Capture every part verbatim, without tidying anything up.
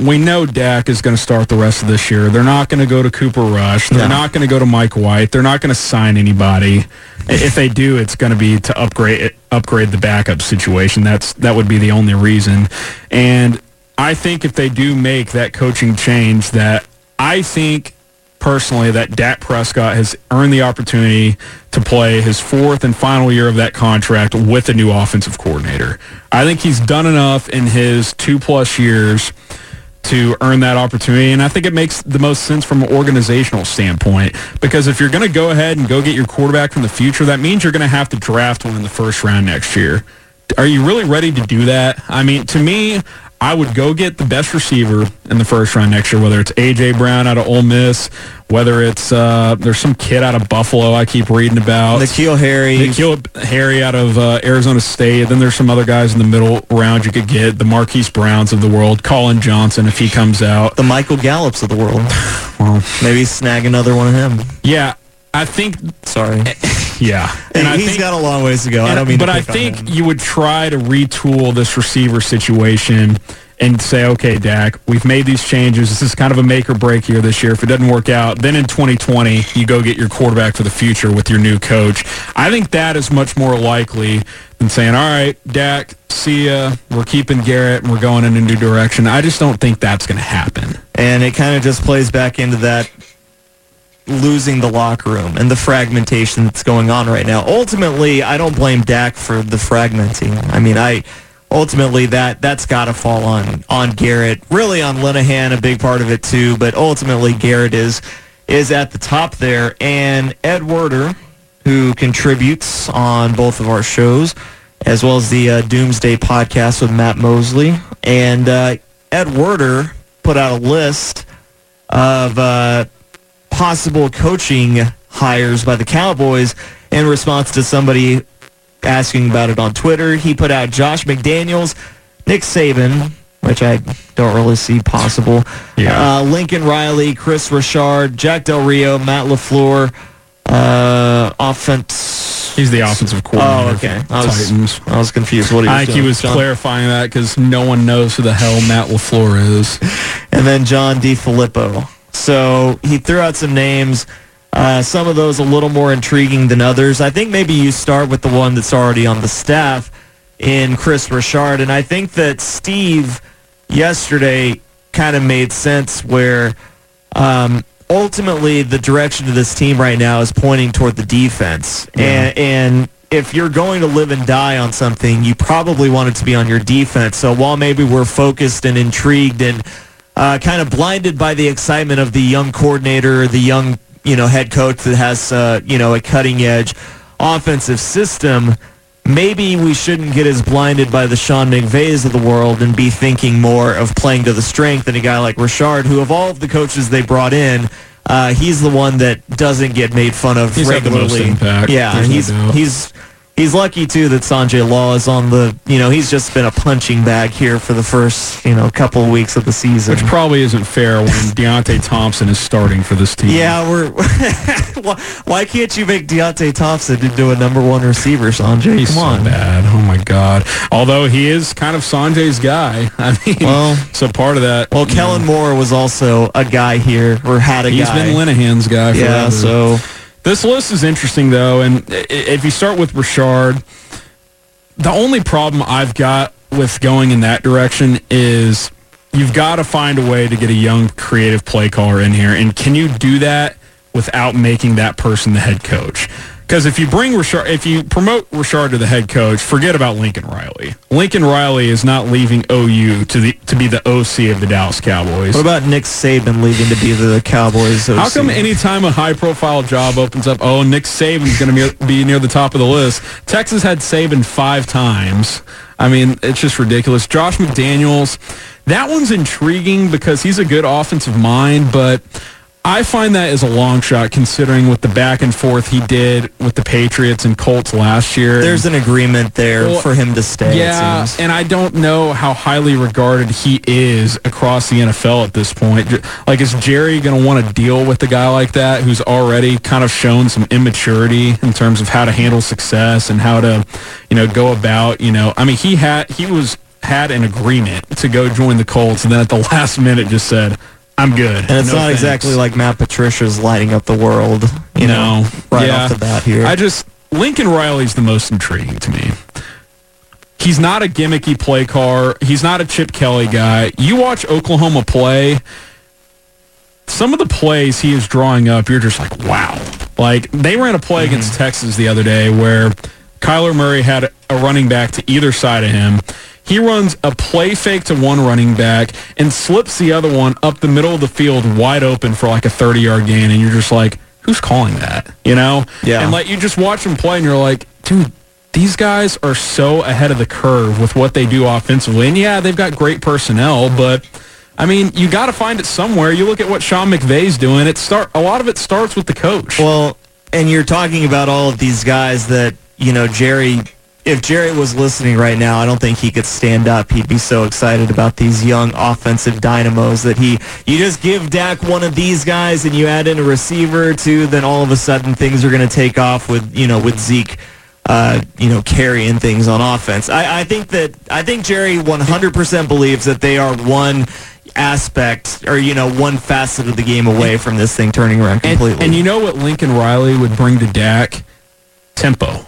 we know Dak is going to start the rest of this year. They're not going to go to Cooper Rush. They're No. not going to go to Mike White. They're not going to sign anybody. If they do, it's going to be to upgrade upgrade the backup situation. That's that would be the only reason. And I think if they do make that coaching change, that I think personally that Dak Prescott has earned the opportunity to play his fourth and final year of that contract with a new offensive coordinator. I think he's done enough in his two-plus years to earn that opportunity, and I think it makes the most sense from an organizational standpoint, because if you're going to go ahead and go get your quarterback from the future, that means you're going to have to draft one in the first round next year. Are you really ready to do that? I mean, to me, I would go get the best receiver in the first round next year, whether it's A J. Brown out of Ole Miss, whether it's uh, there's some kid out of Buffalo I keep reading about. N'Keal Harry. N'Keal Harry out of uh, Arizona State. Then there's some other guys in the middle round you could get, the Marquise Browns of the world, Colin Johnson if he comes out. The Michael Gallups of the world. Well, maybe snag another one of him. Yeah, I think... Sorry. Yeah. And I he's think, got a long ways to go. and, I don't mean But to I pick on think him. you would try to retool this receiver situation and say, okay, Dak, we've made these changes. This is kind of a make or break year this year. If it doesn't work out, then in twenty twenty, you go get your quarterback for the future with your new coach. I think that is much more likely than saying, all right, Dak, see ya. We're keeping Garrett and we're going in a new direction. I just don't think that's going to happen. And it kind of just plays back into that losing the locker room and the fragmentation that's going on right now. Ultimately, I don't blame Dak for the fragmenting. I mean, I ultimately that that's got to fall on on Garrett. Really on Linehan, a big part of it too. But ultimately, Garrett is is at the top there. And Ed Werder, who contributes on both of our shows, as well as the uh, Doomsday podcast with Matt Mosley, and uh, Ed Werder put out a list of Uh, possible coaching hires by the Cowboys in response to somebody asking about it on Twitter. He put out Josh McDaniels, Nick Saban, which I don't really see possible, Yeah. uh, Lincoln Riley, Chris Richard, Jack Del Rio, Matt LaFleur, uh, offense. He's the offensive coordinator. Oh, okay. for I was, Titans. I was confused. What he was I think he doing. was John- clarifying that because no one knows who the hell Matt LaFleur is. and then John DiFilippo. So he threw out some names, uh, some of those a little more intriguing than others. I think maybe you start with the one that's already on the staff in Chris Richard. And I think that Steve yesterday kind of made sense where um, ultimately the direction of this team right now is pointing toward the defense. Yeah. And, and if you're going to live and die on something, you probably want it to be on your defense. So while maybe we're focused and intrigued and Uh, kind of blinded by the excitement of the young coordinator, the young, you know, head coach that has, uh, you know, a cutting-edge offensive system, maybe we shouldn't get as blinded by the Sean McVays of the world and be thinking more of playing to the strength than a guy like Richard, who of all of the coaches they brought in, uh, he's the one that doesn't get made fun of He's had the most regularly. impact. Yeah, There's no he's doubt. he's. He's lucky, too, that Sanjay Law is on the, you know, he's just been a punching bag here for the first, you know, couple of weeks of the season. Which probably isn't fair when Deontay Thompson is starting for this team. Yeah, we're. why, why can't you make Deontay Thompson into a number one receiver, Sanjay? He's Come on. so bad. Oh, my God. Although he is kind of Sanjay's guy. I mean, Well- so part of that. Well, you Kellen know, Moore was also a guy here, or had a He's guy. been Linehan's guy forever. Yeah, so. This list is interesting, though, and i- if you start with Richard, the only problem I've got with going in that direction is you've got to find a way to get a young, creative play caller in here, and can you do that without making that person the head coach? Because if you bring Richard, if you promote Richard to the head coach, forget about Lincoln Riley. Lincoln Riley is not leaving O U to the to be the O C of the Dallas Cowboys. What about Nick Saban leaving to be the Cowboys O C? How come anytime a high-profile job opens up, oh, Nick Saban's going to be near the top of the list? Texas had Saban five times. I mean, it's just ridiculous. Josh McDaniels, that one's intriguing because he's a good offensive mind, but I find that is a long shot considering with the back and forth he did with the Patriots and Colts last year. There's an agreement there Well, for him to stay, Yeah, it seems. and I don't know how highly regarded he is across the N F L at this point. J- Like, is Jerry going to want to deal with a guy like that who's already kind of shown some immaturity in terms of how to handle success and how to, you know, go about, you know, I mean, he had, he was had an agreement to go join the Colts, and then at the last minute just said, I'm good. And it's no not thanks. exactly like Matt Patricia's lighting up the world, you no. know, right yeah. off the bat here. I just, Lincoln Riley's the most intriguing to me. He's not a gimmicky play caller. He's not a Chip Kelly guy. You watch Oklahoma play, some of the plays he is drawing up, you're just like, wow. Like, they ran a play mm-hmm. against Texas the other day where Kyler Murray had a running back to either side of him. He runs a play fake to one running back and slips the other one up the middle of the field wide open for like a thirty-yard gain, and you're just like, who's calling that? You know? Yeah. And like you just watch him play, and you're like, dude, these guys are so ahead of the curve with what they do offensively. And yeah, they've got great personnel, but I mean, you got to find it somewhere. You look at what Sean McVay's doing. It start a lot of it starts with the coach. Well, and you're talking about all of these guys that, you know, Jerry, if Jerry was listening right now, I don't think he could stand up. He'd be so excited about these young offensive dynamos that he, you just give Dak one of these guys and you add in a receiver or two, then all of a sudden things are going to take off with, you know, with Zeke, uh, you know, carrying things on offense. I, I think that, I think Jerry one hundred percent believes that they are one aspect or, you know, one facet of the game away from this thing turning around completely. And, and you know what Lincoln Riley would bring to Dak? Tempo.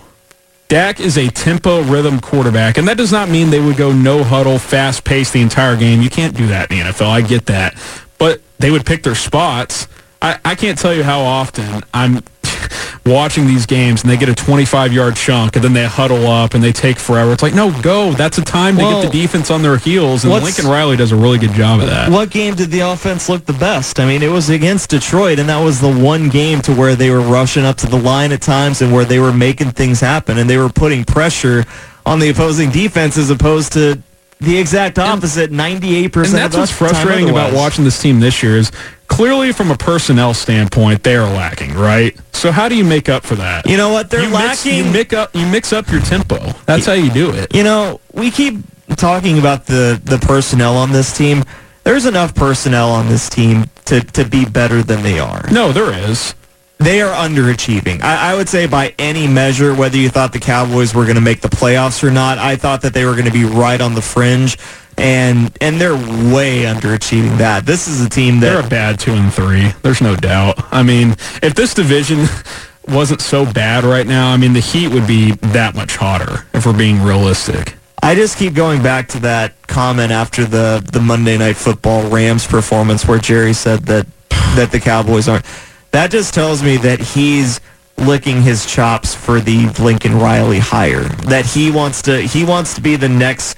Dak is a tempo rhythm quarterback, and that does not mean they would go no huddle, fast pace the entire game. You can't do that in the N F L. I get that. But they would pick their spots. I, I can't tell you how often I'm watching these games and they get a twenty-five-yard chunk and then they huddle up and they take forever. It's like, no, go. That's a time to well, get the defense on their heels, and Lincoln Riley does a really good job of that. What game did the offense look the best? I mean, it was against Detroit, and that was the one game to where they were rushing up to the line at times and where they were making things happen, and they were putting pressure on the opposing defense as opposed to the exact opposite, ninety-eight percent And that's of what's frustrating about watching this team this year is clearly from a personnel standpoint, they are lacking, right? So how do you make up for that? You know what? They're you lacking. Mix, you, mix up, you mix up your tempo. That's how you do it. You know, we keep talking about the, the personnel on this team. There's enough personnel on this team to, to be better than they are. No, there is. They are underachieving. I, I would say by any measure, whether you thought the Cowboys were going to make the playoffs or not, I thought that they were going to be right on the fringe, and and they're way underachieving that. This is a team that... They're a bad two and three. There's no doubt. I mean, if this division wasn't so bad right now, I mean, the Heat would be that much hotter, if we're being realistic. I just keep going back to that comment after the, the Monday Night Football Rams performance where Jerry said that that the Cowboys aren't... That just tells me that he's licking his chops for the Lincoln Riley hire. That he wants to he wants to be the next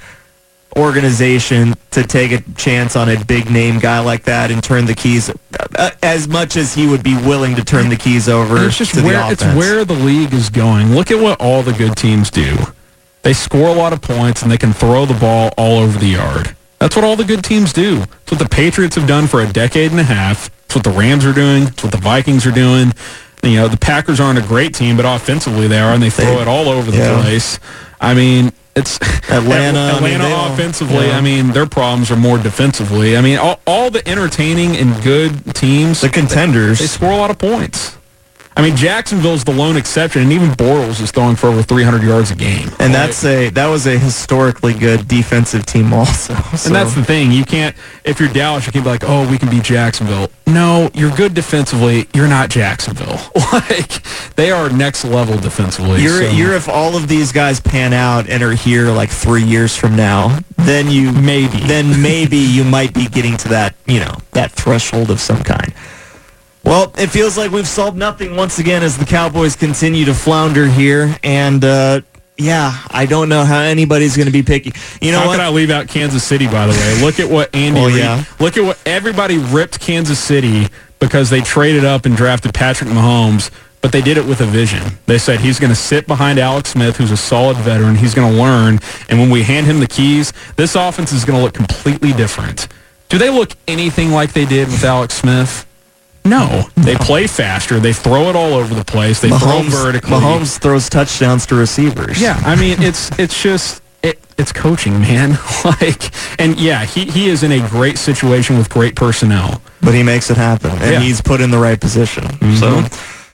organization to take a chance on a big name guy like that and turn the keys uh, as much as he would be willing to turn the keys over it's just to where, the offense. It's where the league is going. Look at what all the good teams do. They score a lot of points and they can throw the ball all over the yard. That's what all the good teams do. That's what the Patriots have done for a decade and a half. It's what the Rams are doing. It's what the Vikings are doing. You know, the Packers aren't a great team, but offensively they are, and they throw they, it all over the yeah. place. I mean, it's Atlanta. Atlanta I mean, offensively. Yeah. I mean, their problems are more defensively. I mean, all, all the entertaining and good teams, the contenders, they, they score a lot of points. I mean, Jacksonville's the lone exception, and even Bortles is throwing for over three hundred yards a game. And right? that's a that was a historically good defensive team also. So. And that's the thing. You can't, if you're Dallas, you can't be like, oh, we can beat Jacksonville. No, you're good defensively. You're not Jacksonville. Like, they are next level defensively. You're, so. you're if all of these guys pan out and are here like three years from now, then you maybe then maybe you might be getting to that, you know, that threshold of some kind. Well, it feels like we've solved nothing once again as the Cowboys continue to flounder here. And, uh, yeah, I don't know how anybody's going to be picky. You know how what? can I leave out Kansas City, by the way? Look at what Andy well, Reid, yeah. look at what everybody ripped Kansas City because they traded up and drafted Patrick Mahomes, but they did it with a vision. They said he's going to sit behind Alex Smith, who's a solid veteran. He's going to learn. And when we hand him the keys, this offense is going to look completely different. Do they look anything like they did with Alex Smith? No, they play faster. They throw it all over the place. They Mahomes, throw vertically. Mahomes throws touchdowns to receivers. Yeah, I mean it's it's just it, it's coaching, man. Like, and yeah, he he is in a great situation with great personnel, but he makes it happen, and yeah. he's put in the right position. Mm-hmm. So.